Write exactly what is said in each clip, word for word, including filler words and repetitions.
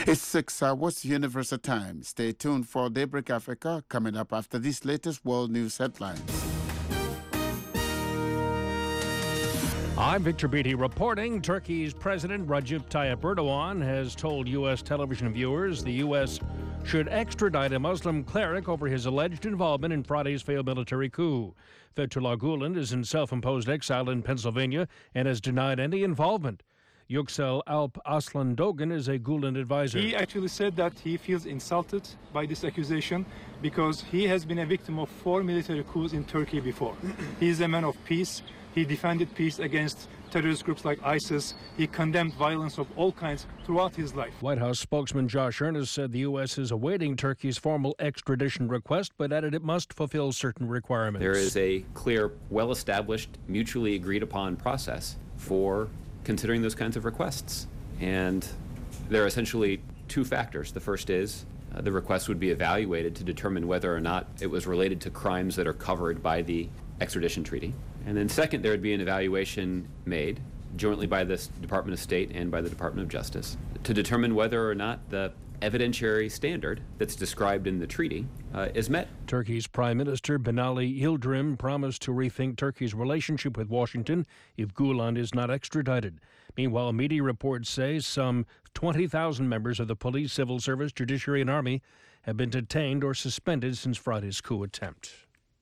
It's six hours Universal Time. Stay tuned for Daybreak Africa coming up after these latest world news headlines. I'm Victor Beatty reporting. Turkey's President Recep Tayyip Erdogan has told U S television viewers the U S should extradite a Muslim cleric over his alleged involvement in Friday's failed military coup. Fethullah Gulen is in self-imposed exile in Pennsylvania and has denied any involvement. Yüksel Alp Aslan Dogan is a Gulen advisor. He actually said that he feels insulted by this accusation because he has been a victim of four military coups in Turkey before. He is a man of peace. He defended peace against terrorist groups like ISIS. He condemned violence of all kinds throughout his life. White House spokesman Josh Earnest said the U S is awaiting Turkey's formal extradition request, but added it must fulfill certain requirements. There is a clear, well-established, mutually agreed-upon process for considering those kinds of requests. And there are essentially two factors. The first is uh, the request would be evaluated to determine whether or not it was related to crimes that are covered by the extradition treaty. And then second, there would be an evaluation made jointly by the Department of State and by the Department of Justice to determine whether or not the evidentiary standard that's described in the treaty uh, is met. Turkey's Prime Minister Binali Yildirim promised to rethink Turkey's relationship with Washington if Gulen is not extradited. Meanwhile, media reports say some twenty thousand members of the police, civil service, judiciary, and army have been detained or suspended since Friday's coup attempt.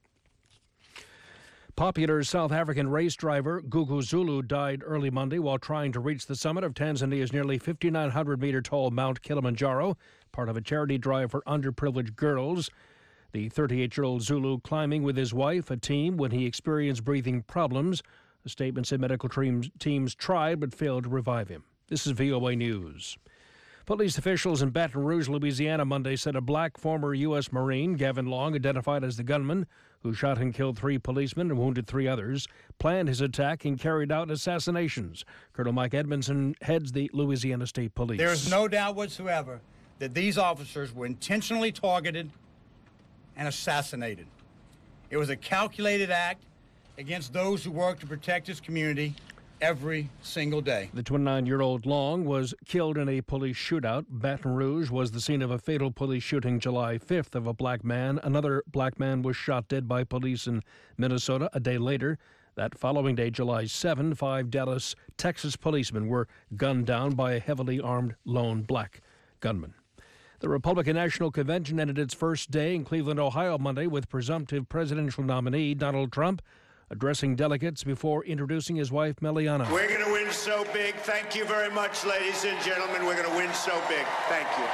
Popular South African race driver Gugu Zulu died early Monday while trying to reach the summit of Tanzania's nearly fifty-nine hundred meter tall Mount Kilimanjaro, part of a charity drive for underprivileged girls. The thirty-eight-year-old Zulu climbing with his wife, a team, when he experienced breathing problems. The statement said medical teams, teams tried but failed to revive him. This is V O A News. Police officials in Baton Rouge, Louisiana, Monday said a black former U S Marine, Gavin Long, identified as the gunman who shot and killed three policemen and wounded three others, planned his attack and carried out assassinations. Colonel Mike Edmondson heads the Louisiana State Police. There is no doubt whatsoever that these officers were intentionally targeted and assassinated. It was a calculated act against those who work to protect this community every single day. The twenty-nine-year-old Long was killed in a police shootout. Baton Rouge was the scene of a fatal police shooting July fifth of a black man. Another black man was shot dead by police in Minnesota a day later. That following day, July seventh, five Dallas, Texas policemen were gunned down by a heavily armed lone black gunman. The Republican National Convention ended its first day in Cleveland, Ohio, Monday with presumptive presidential nominee Donald Trump addressing delegates before introducing his wife, Meliana. We're going to win so big. Thank you very much, ladies and gentlemen. We're going to win so big. Thank you.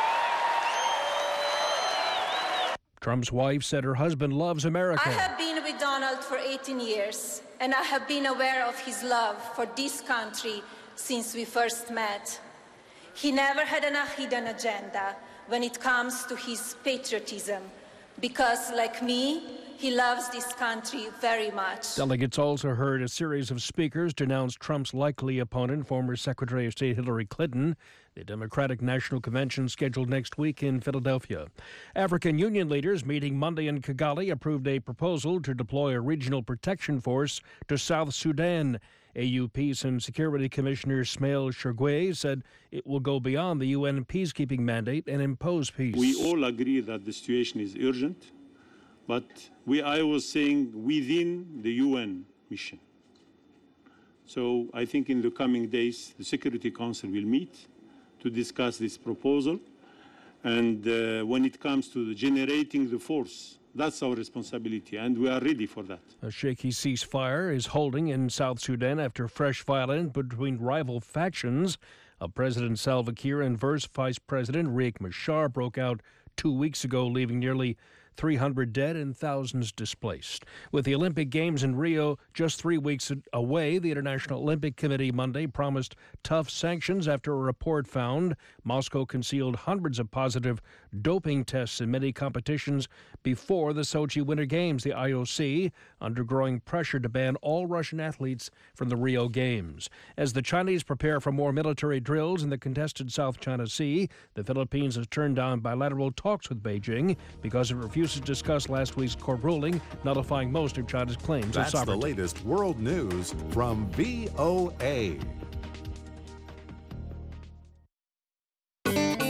Trump's wife said her husband loves America. I have been with Donald for eighteen years, and I have been aware of his love for this country since we first met. He never had a hidden agenda when it comes to his patriotism, because, like me, he loves this country very much. Delegates also heard a series of speakers denounce Trump's likely opponent, former Secretary of State Hillary Clinton. The Democratic National Convention scheduled next week in Philadelphia. African Union leaders meeting Monday in Kigali approved a proposal to deploy a regional protection force to South Sudan. A U Peace and Security Commissioner Smail Shirgwe said it will go beyond the U N peacekeeping mandate and impose peace. We all agree that the situation is urgent, but we, I was saying, within the U N mission. So I think in the coming days, the Security Council will meet to discuss this proposal. And uh, when it comes to generating the force, that's our responsibility, and we are ready for that. A shaky ceasefire is holding in South Sudan after fresh violence between rival factions. Of President Salva Kiir and Vice President Riek Machar broke out two weeks ago, leaving nearly three hundred dead and thousands displaced. With the Olympic Games in Rio just three weeks away, the International Olympic Committee Monday promised tough sanctions after a report found Moscow concealed hundreds of positive doping tests in many competitions before the Sochi Winter Games. The I O C under growing pressure to ban all Russian athletes from the Rio Games. As the Chinese prepare for more military drills in the contested South China Sea, the Philippines has turned down bilateral talks with Beijing because it refuses to discuss last week's court ruling nullifying most of China's claims That's of sovereignty. The latest world news from V O A.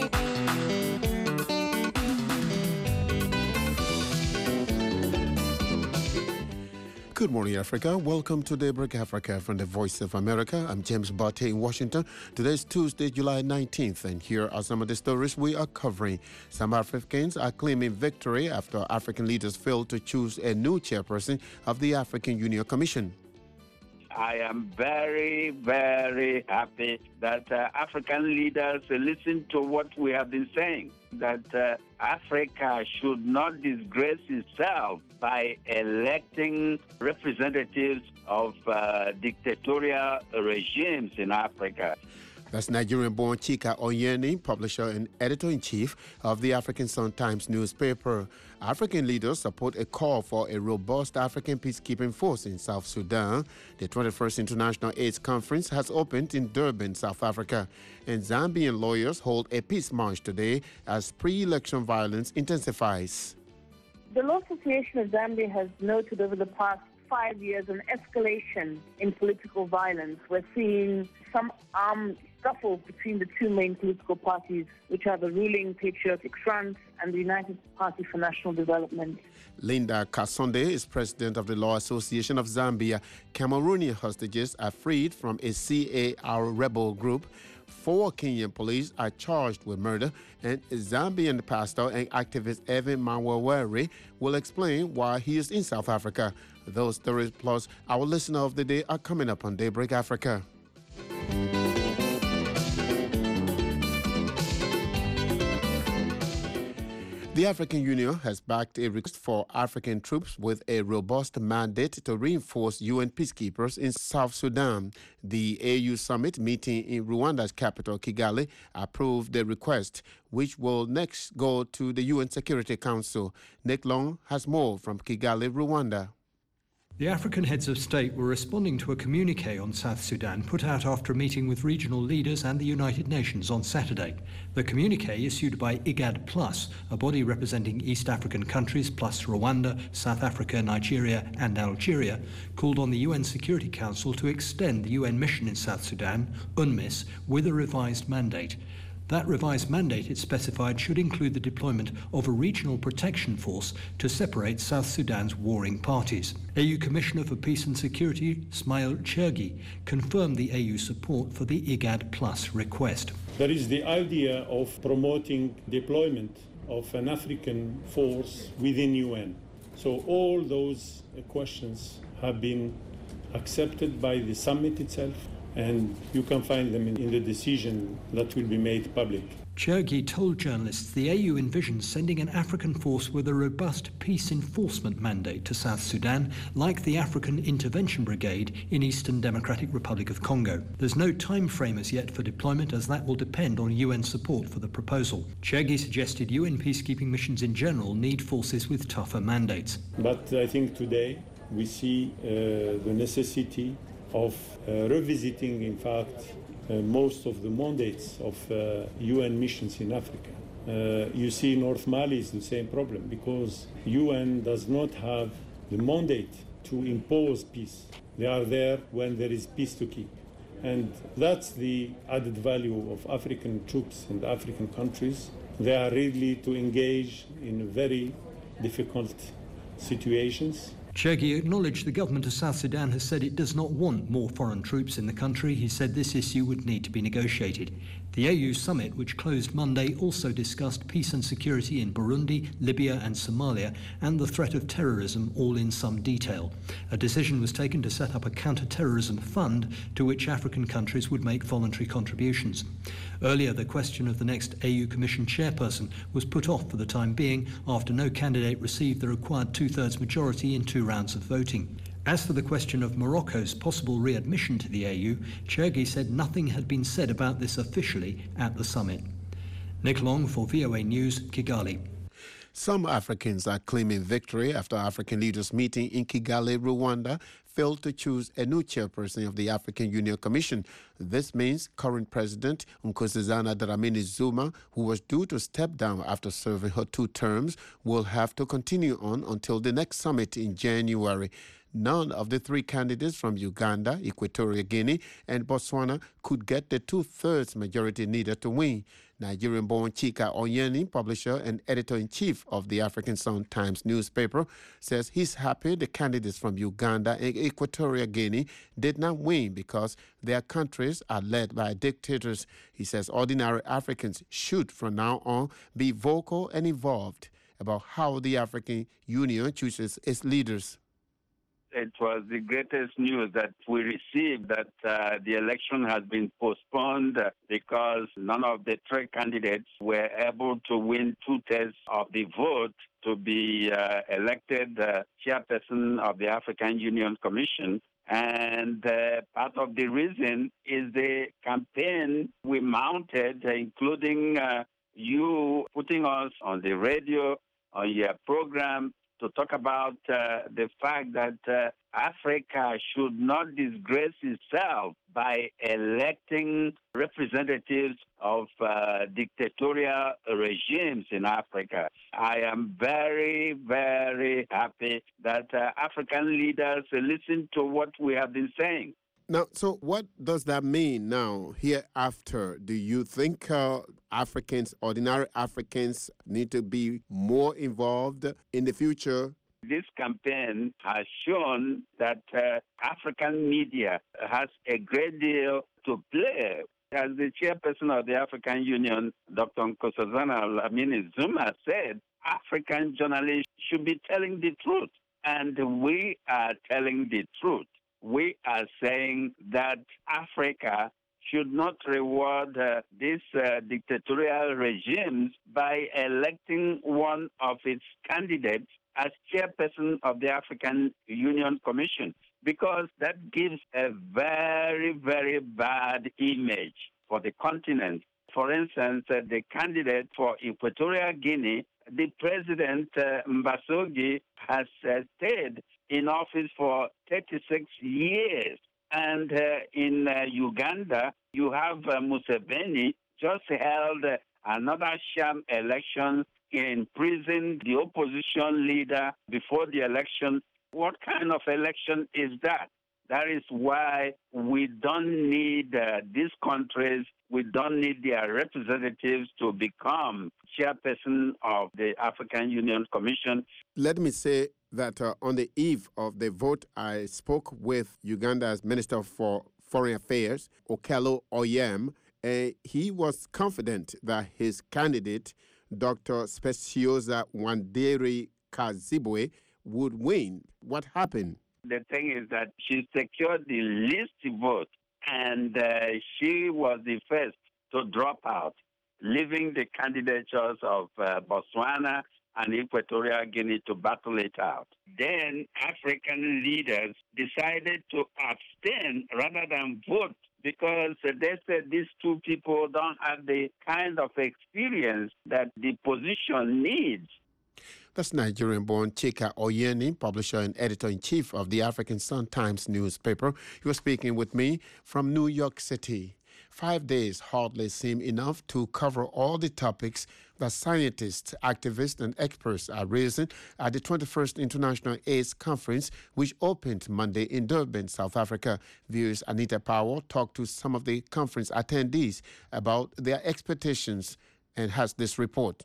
Good morning, Africa. Welcome to Daybreak Africa from the Voice of America. I'm James Barty in Washington. Today is Tuesday, July nineteenth, and here are some of the stories we are covering. Some Africans are claiming victory after African leaders failed to choose a new chairperson of the African Union Commission. I am very, very happy that uh, African leaders uh, listen to what we have been saying, that uh, Africa should not disgrace itself by electing representatives of uh, dictatorial regimes in Africa. That's Nigerian-born Chika Onyeni, publisher and editor-in-chief of the African Sun-Times newspaper. African leaders support a call for a robust African peacekeeping force in South Sudan. The twenty-first International AIDS Conference has opened in Durban, South Africa. And Zambian lawyers hold a peace march today as pre-election violence intensifies. The Law Association of Zambia has noted over the past five years an escalation in political violence. We're seeing some armed scuffle between the two main political parties, which are the ruling Patriotic Front and the United Party for National Development. Linda Kasonde is president of the Law Association of Zambia. Cameroonian hostages are freed from a C A R rebel group. Four Kenyan police are charged with murder, and Zambian pastor and activist Evan Mawaweri will explain why he is in South Africa. Those stories plus our listener of the day are coming up on Daybreak Africa. The African Union has backed a request for African troops with a robust mandate to reinforce U N peacekeepers in South Sudan. The A U summit meeting in Rwanda's capital, Kigali, approved the request, which will next go to the U N Security Council. Nick Long has more from Kigali, Rwanda. The African heads of state were responding to a communique on South Sudan put out after a meeting with regional leaders and the United Nations on Saturday. The communique, issued by IGAD Plus, a body representing East African countries plus Rwanda, South Africa, Nigeria and Algeria, called on the U N Security Council to extend the U N mission in South Sudan, UNMISS, with a revised mandate. That revised mandate, it specified, should include the deployment of a regional protection force to separate South Sudan's warring parties. A U Commissioner for Peace and Security, Smail Chergi, confirmed the A U support for the IGAD Plus request. There is the idea of promoting deployment of an African force within U N. So all those questions have been accepted by the summit itself, and you can find them in, in the decision that will be made public. Chergi told journalists the A U envisions sending an African force with a robust peace enforcement mandate to South Sudan, like the African Intervention Brigade in Eastern Democratic Republic of Congo. There's no time frame as yet for deployment, as that will depend on U N support for the proposal. Chergi suggested U N peacekeeping missions in general need forces with tougher mandates. But I think today we see uh, the necessity of uh, revisiting, in fact, uh, most of the mandates of uh, U N missions in Africa. Uh, you see North Mali is the same problem, because U N does not have the mandate to impose peace. They are there when there is peace to keep. And that's the added value of African troops and African countries. They are ready to engage in very difficult situations. Chergi acknowledged the government of South Sudan has said it does not want more foreign troops in the country. He said this issue would need to be negotiated. The A U summit, which closed Monday, also discussed peace and security in Burundi, Libya and Somalia, and the threat of terrorism, all in some detail. A decision was taken to set up a counter-terrorism fund to which African countries would make voluntary contributions. Earlier, the question of the next A U Commission chairperson was put off for the time being after no candidate received the required two-thirds majority in two rounds of voting. As for the question of Morocco's possible readmission to the A U, Chergi said nothing had been said about this officially at the summit. Nick Long for V O A News, Kigali. Some Africans are claiming victory after African leaders meeting in Kigali, Rwanda, failed to choose a new chairperson of the African Union Commission. This means current President Nkosazana Dlamini Zuma, who was due to step down after serving her two terms, will have to continue on until the next summit in January. None of the three candidates from Uganda, Equatorial Guinea, and Botswana could get the two-thirds majority needed to win. Nigerian-born Chika Onyeni, publisher and editor-in-chief of the African Sun Times newspaper, says he's happy the candidates from Uganda and Equatorial Guinea did not win because their countries are led by dictators. He says ordinary Africans should, from now on, be vocal and involved about how the African Union chooses its leaders. It was the greatest news that we received, that uh, the election has been postponed because none of the three candidates were able to win two-thirds of the vote to be uh, elected uh, chairperson of the African Union Commission. And uh, part of the reason is the campaign we mounted, including uh, you putting us on the radio, on your program, to talk about uh, the fact that uh, Africa should not disgrace itself by electing representatives of uh, dictatorial regimes in Africa. I am very, very happy that uh, African leaders listen to what we have been saying. Now, so what does that mean now, hereafter? Do you think uh, Africans, ordinary Africans, need to be more involved in the future? This campaign has shown that uh, African media has a great deal to play. As the chairperson of the African Union, Doctor Nkosazana Dlamini Zuma said, African journalists should be telling the truth, and we are telling the truth. We are saying that Africa should not reward uh, these uh, dictatorial regimes by electing one of its candidates as chairperson of the African Union Commission, because that gives a very, very bad image for the continent. For instance, uh, the candidate for Equatorial Guinea, the president, uh, Mbasogi, has uh, stayed in office for thirty-six years. And uh, in uh, Uganda, you have uh, Museveni just held uh, another sham election, imprisoned the opposition leader before the election. What kind of election is that? That is why we don't need uh, these countries, we don't need their representatives to become chairperson of the African Union Commission. Let me say that uh, on the eve of the vote, I spoke with Uganda's Minister for Foreign Affairs, Okello Oryem, and he was confident that his candidate, Doctor Specioza Wanderi Kazibwe, would win. What happened? The thing is that she secured the least vote, and uh, she was the first to drop out, leaving the candidatures of uh, Botswana and Equatorial Guinea to battle it out. Then African leaders decided to abstain rather than vote, because they said these two people don't have the kind of experience that the position needs. That's Nigerian-born Chika Onyeni, publisher and editor-in-chief of the African Sun Times newspaper. He was speaking with me from New York City. Five days hardly seem enough to cover all the topics that scientists, activists, and experts are raising at the twenty-first International AIDS Conference, which opened Monday in Durban, South Africa. Viewers Anita Powell talked to some of the conference attendees about their expectations and has this report.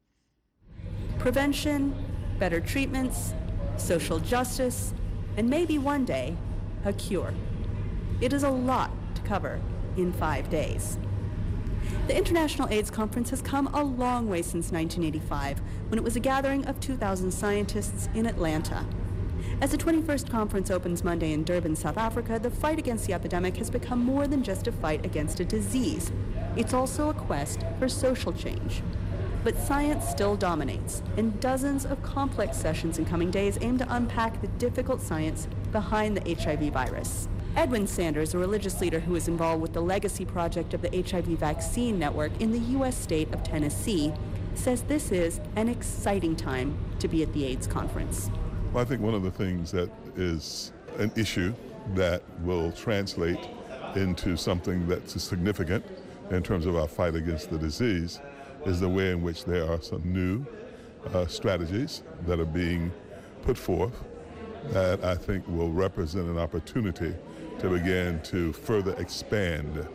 Prevention, better treatments, social justice, and maybe one day, a cure. It is a lot to cover in five days. The International AIDS Conference has come a long way since nineteen eighty-five, when it was a gathering of two thousand scientists in Atlanta. As the twenty-first conference opens Monday in Durban, South Africa, the fight against the epidemic has become more than just a fight against a disease. It's also a quest for social change. But science still dominates, and dozens of complex sessions in coming days aim to unpack the difficult science behind the H I V virus. Edwin Sanders, a religious leader who is involved with the legacy project of the H I V vaccine network in the U S state of Tennessee, says this is an exciting time to be at the AIDS conference. Well, I think one of the things that is an issue that will translate into something that's significant in terms of our fight against the disease is the way in which there are some new uh, strategies that are being put forth that I think will represent an opportunity to begin to further expand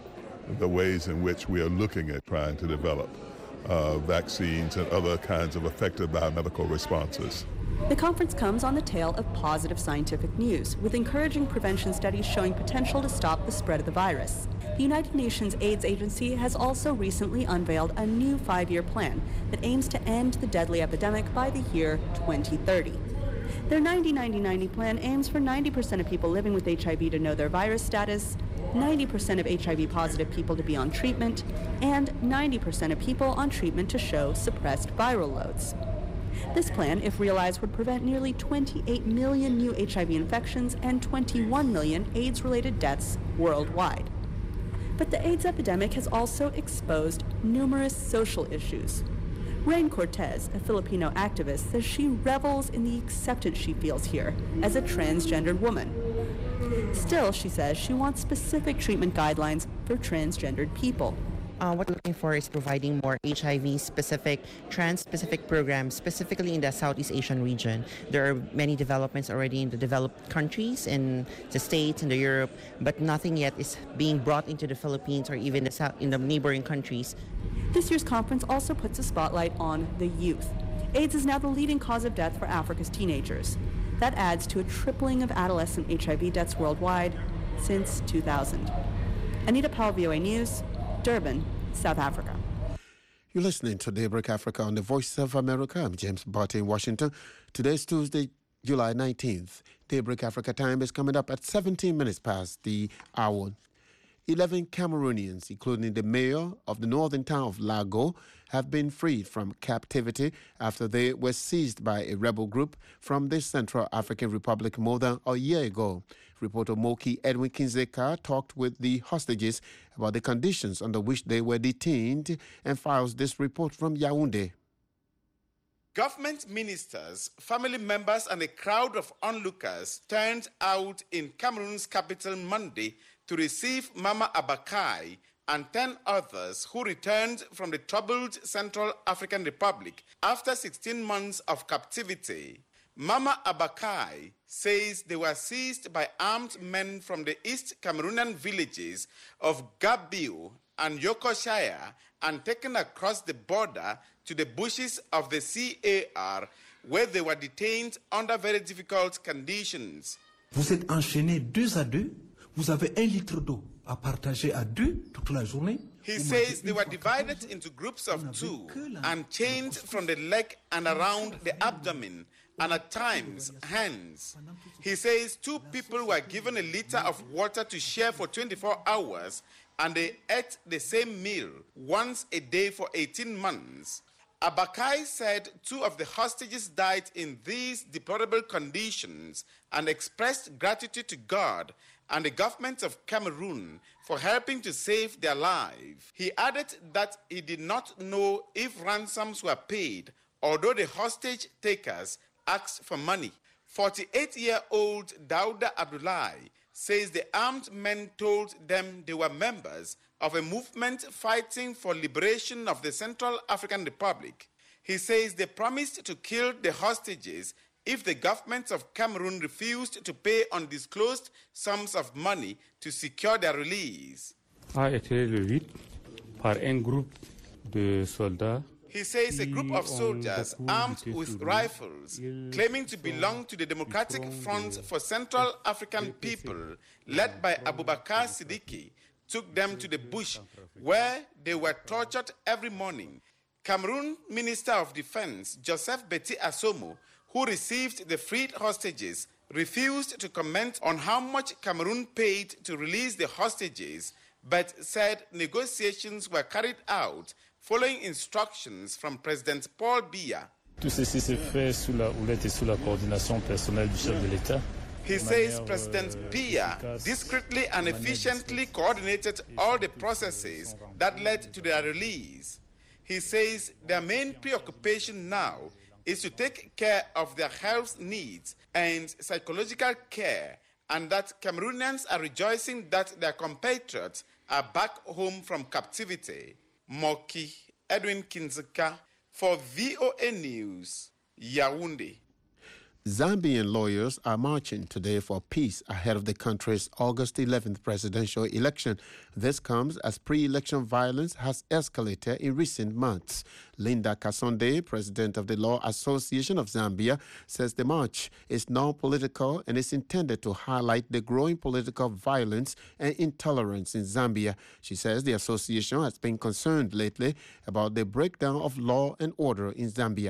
the ways in which we are looking at trying to develop uh, vaccines and other kinds of effective biomedical responses. The conference comes on the tail of positive scientific news, with encouraging prevention studies showing potential to stop the spread of the virus. The United Nations AIDS Agency has also recently unveiled a new five-year plan that aims to end the deadly epidemic by the year twenty thirty. Their ninety ninety ninety plan aims for ninety percent of people living with H I V to know their virus status, ninety percent of H I V-positive people to be on treatment, and ninety percent of people on treatment to show suppressed viral loads. This plan, if realized, would prevent nearly twenty-eight million new H I V infections and twenty-one million AIDS-related deaths worldwide. But the AIDS epidemic has also exposed numerous social issues. Rain Cortez, a Filipino activist, says she revels in the acceptance she feels here as a transgendered woman. Still, she says she wants specific treatment guidelines for transgendered people. Uh, what we're looking for is providing more H I V-specific, trans-specific programs, specifically in the Southeast Asian region. There are many developments already in the developed countries, in the States, in the Europe, but nothing yet is being brought into the Philippines or even the South, in the neighboring countries. This year's conference also puts a spotlight on the youth. AIDS is now the leading cause of death for Africa's teenagers. That adds to a tripling of adolescent H I V deaths worldwide since two thousand. Anita Powell, V O A News, Durban, South Africa. You're listening to Daybreak Africa on the Voice of America. I'm James Barty in Washington. Today's Tuesday, July nineteenth. Daybreak Africa time is coming up at seventeen minutes past the hour. Eleven Cameroonians, including the mayor of the northern town of Lago, have been freed from captivity after they were seized by a rebel group from the Central African Republic more than a year ago. Reporter Moki Edwin Kinzeka talked with the hostages about the conditions under which they were detained and files this report from Yaoundé. Government ministers, family members, and a crowd of onlookers turned out in Cameroon's capital Monday to receive Mama Abakai and ten others who returned from the troubled Central African Republic after sixteen months of captivity. Mama Abakai says they were seized by armed men from the East Cameroonian villages of Gabiu and Yokoshire and taken across the border to the bushes of the C A R, where they were detained under very difficult conditions. Vous êtes enchaînés deux à deux. Vous avez un litre d'eau à partager à deux toute la journée. He says they were divided into groups of two and chained from the leg and around the abdomen and at times hands. He says two people were given a liter of water to share for twenty-four hours and they ate the same meal once a day for eighteen months. Abakai said two of the hostages died in these deplorable conditions and expressed gratitude to God and the government of Cameroon for helping to save their lives. He added that he did not know if ransoms were paid, although the hostage takers asked for money. forty-eight-year-old Dauda Abdullahi says the armed men told them they were members of a movement fighting for liberation of the Central African Republic. He says they promised to kill the hostages if the government of Cameroon refused to pay undisclosed sums of money to secure their release. A été levé par un groupe de soldats. He says a group of soldiers armed with rifles, claiming to belong to the Democratic Front for Central African People, led by Abubakar Siddiqui, took them to the bush where they were tortured every morning. Cameroon Minister of Defense Joseph Betty Asomo, who received the freed hostages, refused to comment on how much Cameroon paid to release the hostages, but said negotiations were carried out following instructions from President Paul Biya. Tout ceci s'est fait sous la houlette et sous la coordination personnelle du chef de l'État. He says President Biya discreetly and efficiently coordinated all the processes that led to their release. He says their main preoccupation now is to take care of their health needs and psychological care, and that Cameroonians are rejoicing that their compatriots are back home from captivity. Moki Edwin Kinzeka for V O A News, Yaoundé. Zambian lawyers are marching today for peace ahead of the country's August eleventh presidential election. This comes as pre-election violence has escalated in recent months. Linda Kasonde, president of the Law Association of Zambia, says the march is non-political and is intended to highlight the growing political violence and intolerance in Zambia. She says the association has been concerned lately about the breakdown of law and order in Zambia.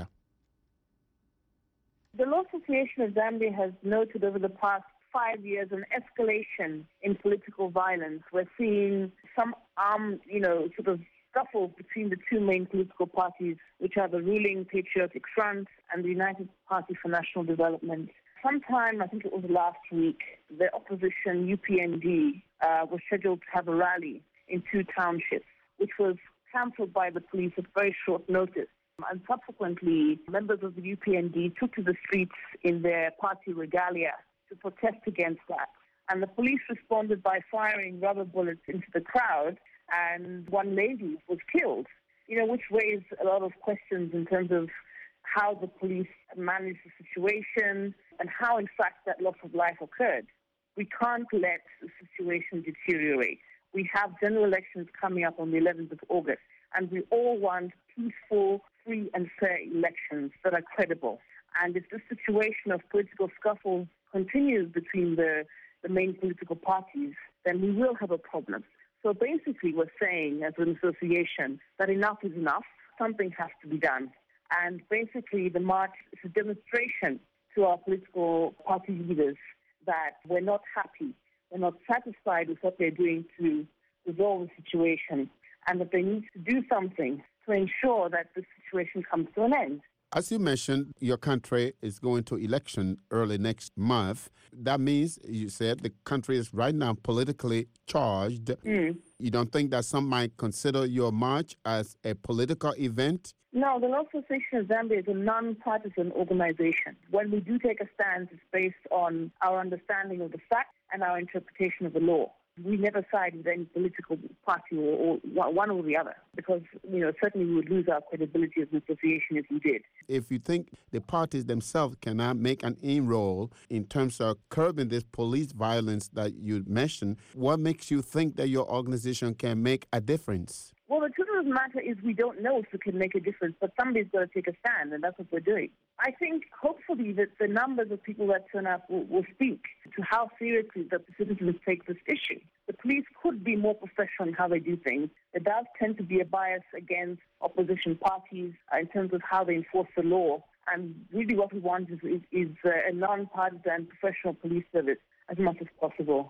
The Law Association of Zambia has noted over the past five years an escalation in political violence. We're seeing some armed, you know, sort of scuffles between the two main political parties, which are the ruling Patriotic Front and the United Party for National Development. Sometime, I think it was last week, the opposition U P N D uh, was scheduled to have a rally in two townships, which was cancelled by the police at very short notice. And subsequently, members of the U P N D took to the streets in their party regalia to protest against that. And the police responded by firing rubber bullets into the crowd, and one lady was killed, you know, which raised a lot of questions in terms of how the police managed the situation and how, in fact, that loss of life occurred. We can't let the situation deteriorate. We have general elections coming up on the eleventh of August, and we all want peaceful, free and fair elections that are credible. And if this situation of political scuffle continues between the, the main political parties, then we will have a problem. So basically we're saying as an association that enough is enough, something has to be done. And basically the march is a demonstration to our political party leaders that we're not happy, we're not satisfied with what they're doing to resolve the situation, and that they need to do something to ensure that the situation comes to an end. As you mentioned, your country is going to election early next month. That means, you said, the country is right now politically charged. Mm. You don't think that some might consider your march as a political event? No, the Law Association of Zambia is a non-partisan organization. When we do take a stand, it's based on our understanding of the facts and our interpretation of the law. We never side with any political party or, or one or the other, because, you know, certainly we would lose our credibility as an association if we did. If you think the parties themselves cannot make an inroad in terms of curbing this police violence that you mentioned, what makes you think that your organization can make a difference? Well, the truth of the matter is we don't know if we can make a difference, but somebody's got to take a stand, and that's what we're doing. I think, hopefully, that the numbers of people that turn up will, will speak to how seriously the citizens take this issue. The police could be more professional in how they do things. There does tend to be a bias against opposition parties uh, in terms of how they enforce the law. And really what we want is, is, is uh, a non-partisan professional police service as much as possible.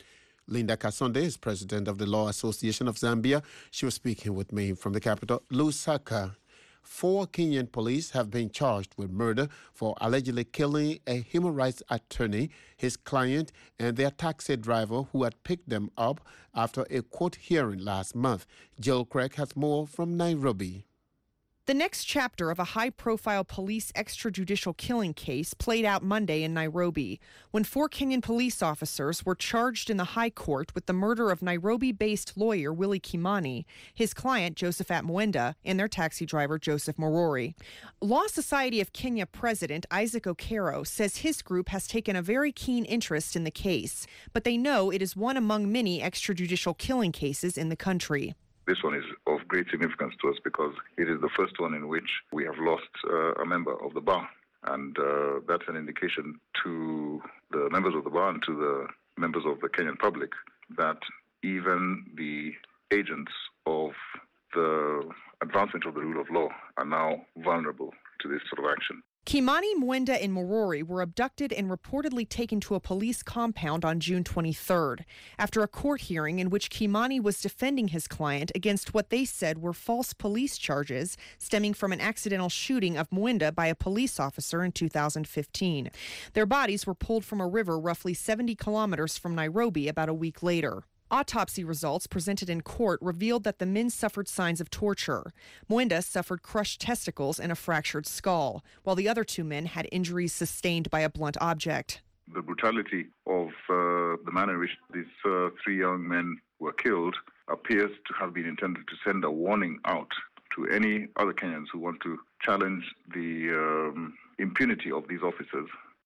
Linda Kasonde is president of the Law Association of Zambia. She was speaking with me from the capital, Lusaka. Four Kenyan police have been charged with murder for allegedly killing a human rights attorney, his client, and their taxi driver who had picked them up after a court hearing last month. Jill Craig has more from Nairobi. The next chapter of a high-profile police extrajudicial killing case played out Monday in Nairobi, when four Kenyan police officers were charged in the High Court with the murder of Nairobi-based lawyer Willie Kimani, his client Josephat Mwenda, and their taxi driver Joseph Morori. Law Society of Kenya President Isaac Okero says his group has taken a very keen interest in the case, but they know it is one among many extrajudicial killing cases in the country. This one is of great significance to us because it is the first one in which we have lost uh, a member of the bar. And uh, that's an indication to the members of the bar and to the members of the Kenyan public that even the agents of the advancement of the rule of law are now vulnerable to this sort of action. Kimani, Mwenda, and Morori were abducted and reportedly taken to a police compound on June twenty-third, after a court hearing in which Kimani was defending his client against what they said were false police charges stemming from an accidental shooting of Mwenda by a police officer in two thousand fifteen. Their bodies were pulled from a river roughly seventy kilometers from Nairobi about a week later. Autopsy results presented in court revealed that the men suffered signs of torture. Mwenda suffered crushed testicles and a fractured skull, while the other two men had injuries sustained by a blunt object. The brutality of uh, the manner in which these uh, three young men were killed appears to have been intended to send a warning out to any other Kenyans who want to challenge the um, impunity of these officers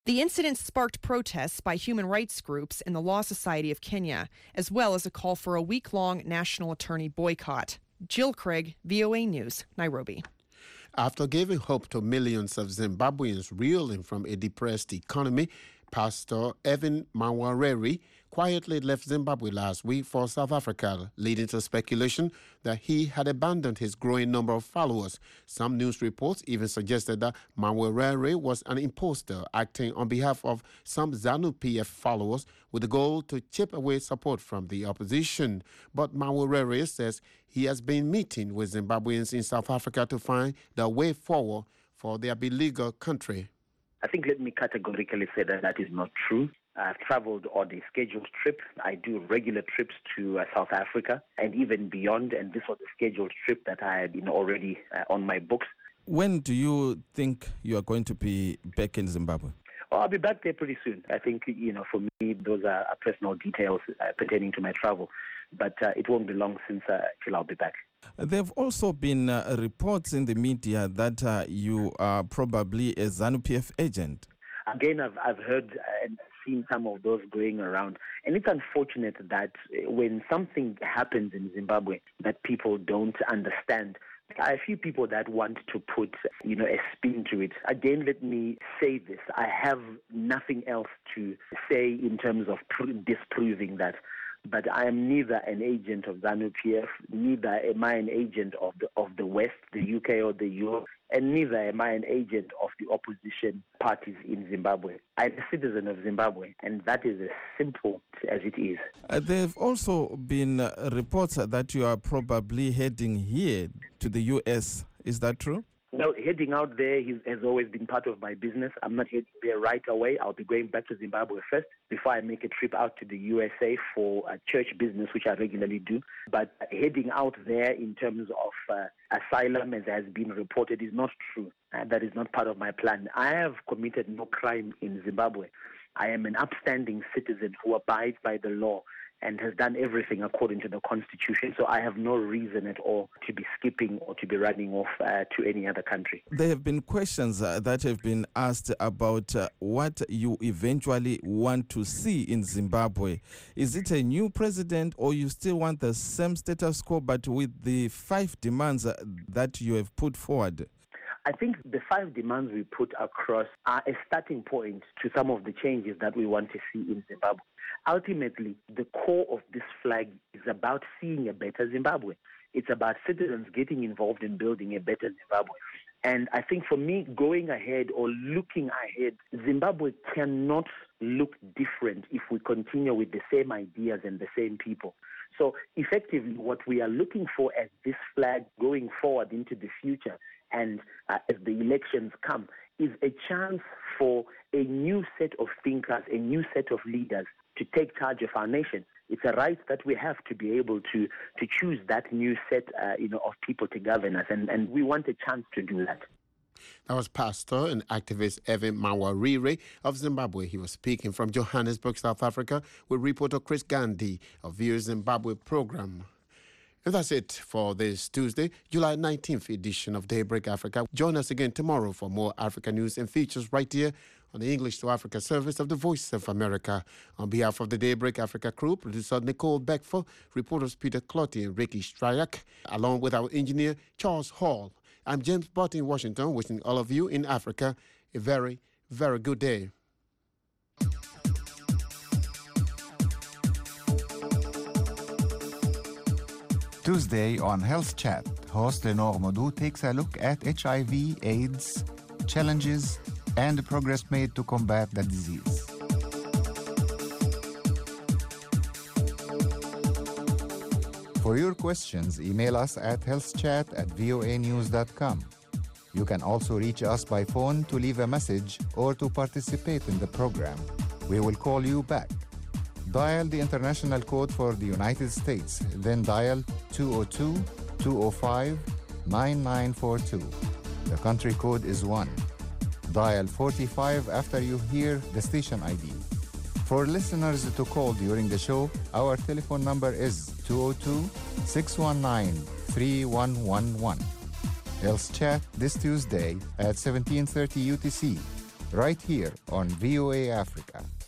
The incident sparked protests by human rights groups and the Law Society of Kenya, as well as a call for a week-long national attorney boycott. Jill Craig, V O A News, Nairobi. After giving hope to millions of Zimbabweans reeling from a depressed economy, Pastor Evan Mawarire quietly left Zimbabwe last week for South Africa, leading to speculation that he had abandoned his growing number of followers. Some news reports even suggested that Mawarire was an imposter acting on behalf of some ZANU-P F followers with the goal to chip away support from the opposition. But Mawarire says he has been meeting with Zimbabweans in South Africa to find the way forward for their beleaguered country. I think let me categorically say that that is not true. I've traveled on a scheduled trip. I do regular trips to uh, South Africa and even beyond, and this was a scheduled trip that I had you know, already uh, on my books. When do you think you are going to be back in Zimbabwe? Oh, I'll be back there pretty soon. I think, you know, for me, those are personal details uh, pertaining to my travel, but uh, it won't be long since uh, till I'll be back. There have also been uh, reports in the media that uh, you are probably a ZANU-P F agent. Again, I've, I've heard and seen some of those going around. And it's unfortunate that when something happens in Zimbabwe that people don't understand, there are a few people that want to put, you know, a spin to it. Again, let me say this. I have nothing else to say in terms of pr- disproving that. But I am neither an agent of ZANU-P F, neither am I an agent of the of the West, the U K or the Europe, and neither am I an agent of the opposition parties in Zimbabwe. I'm a citizen of Zimbabwe, and that is as simple as it is. Uh, there have also been uh, reports that you are probably heading here to the U S. Is that true? No, heading out there has always been part of my business. I'm not heading there right away. I'll be going back to Zimbabwe first before I make a trip out to the U S A for a church business, which I regularly do. But heading out there in terms of uh, asylum, as has been reported, is not true. Uh, that is not part of my plan. I have committed no crime in Zimbabwe. I am an upstanding citizen who abides by the law and has done everything according to the Constitution. So I have no reason at all to be skipping or to be running off uh, to any other country. There have been questions uh, that have been asked about uh, what you eventually want to see in Zimbabwe. Is it a new president, or you still want the same status quo but with the five demands uh, that you have put forward? I think the five demands we put across are a starting point to some of the changes that we want to see in Zimbabwe. Ultimately, the core of this flag is about seeing a better Zimbabwe. It's about citizens getting involved in building a better Zimbabwe. And I think for me, going ahead or looking ahead, Zimbabwe cannot look different if we continue with the same ideas and the same people. So effectively, what we are looking for as this flag going forward into the future and uh, as the elections come is a chance for a new set of thinkers, a new set of leaders to take charge of our nation. It's a right that we have to be able to to choose that new set uh, you know, of people to govern us, and, and we want a chance to do that. That was pastor and activist Evan Mawarire of Zimbabwe. He was speaking from Johannesburg, South Africa, with reporter Chris Gandhi of V O A Zimbabwe program. And that's it for this Tuesday, July nineteenth edition of Daybreak Africa. Join us again tomorrow for more Africa news and features right here on the English to Africa service of the Voice of America. On behalf of the Daybreak Africa crew, producer Nicole Beckford, reporters Peter Clotty and Ricky Stryak, along with our engineer Charles Hall. I'm James Butt in Washington, wishing all of you in Africa a very, very good day. Tuesday on Health Chat, host Lenore Modou takes a look at H I V, AIDS, challenges, and progress made to combat the disease. For your questions, email us at healthchat at voa news dot com. You can also reach us by phone to leave a message or to participate in the program. We will call you back. Dial the international code for the United States, then dial two oh two, two oh five, nine nine four two. The country code is one. Dial forty-five after you hear the station I D. For listeners to call during the show, our telephone number is two oh two, six one nine, three one one one. Health Chat this Tuesday at seventeen thirty U T C, right here on V O A Africa.